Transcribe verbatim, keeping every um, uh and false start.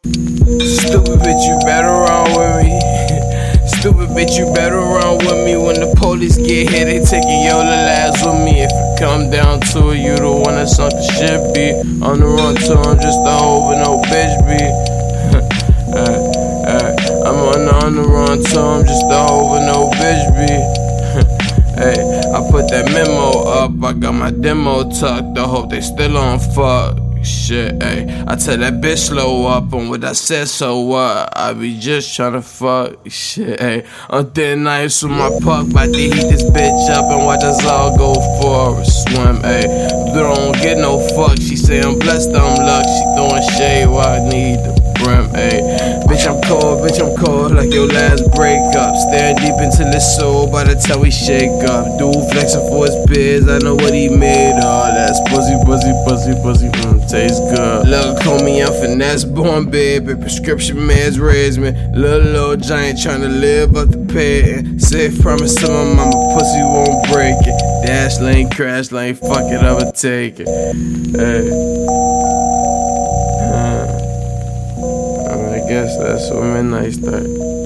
Stupid bitch, you better run with me. Stupid bitch, you better run with me. When the police get here, they taking your little ass with me. If it come down to it, you the one that sunk the ship, be on the run to I'm just a hoe with no bitch, be uh, uh, I'm on the, on the run to I'm just a hoe with no bitch, be hey, I put that memo up, I got my demo tucked. I hope they still on fuck shit, ayy. I tell that bitch slow up on what I said, so what? I be just tryna fuck shit, ayy. On thin ice with my puck, bout to heat this bitch up and watch us all go for a swim, ayy. Don't get no fuck, she say I'm blessed, I'm luck. She throwing shade while I need the brim, ayy. Bitch, I'm cold, bitch, I'm cold like your last breakup. Staring deep into the soul by the time we shake up. Dude flexing for his biz, I know what he made of. That's pussy, pussy, pussy, pussy, mmm, tastes good. Lil' call me, I'm finesse born, baby. Prescription meds raised me. Little, little giant tryna live up the pay. Safe promise to my mama, pussy won't break it. Dash lane, crash lane, fuck it, I'ma take it. Hey. Huh. I guess that's what midnight start.